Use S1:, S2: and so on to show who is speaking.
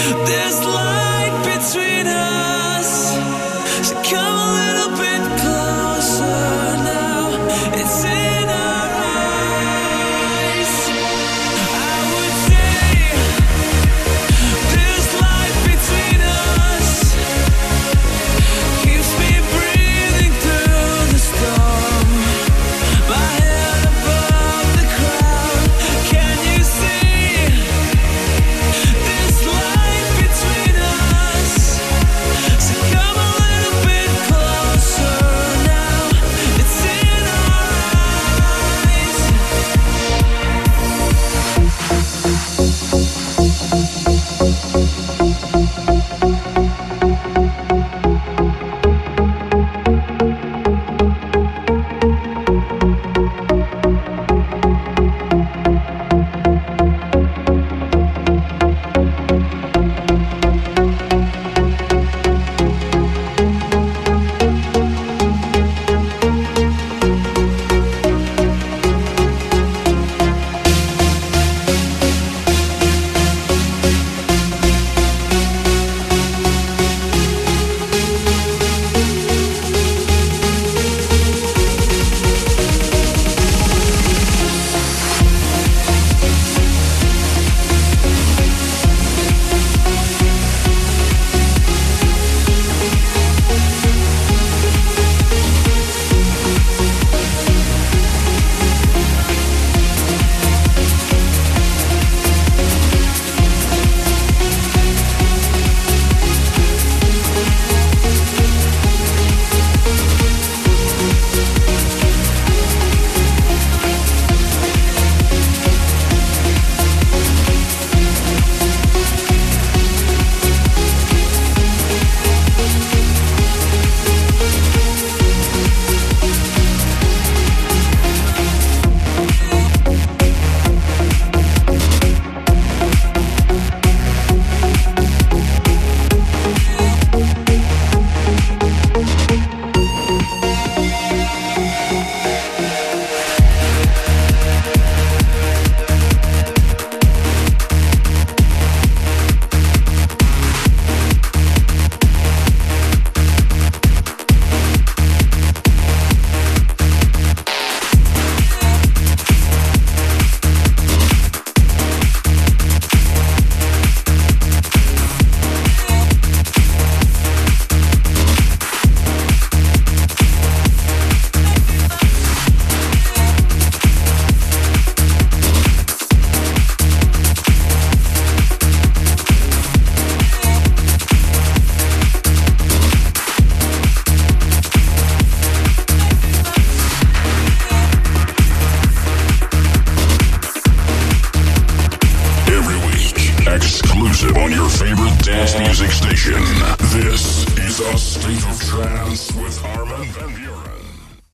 S1: There's light between us, so come a little bit closer now. It's in our eyes. I would say there's light between us, keeps me breathing through the storm. My head above the crowd. Can you see this light between us? So come a little bit closer now. It's in our eyes.
S2: Exclusive on your favorite dance music station. This is A State of Trance with Armin van Buuren.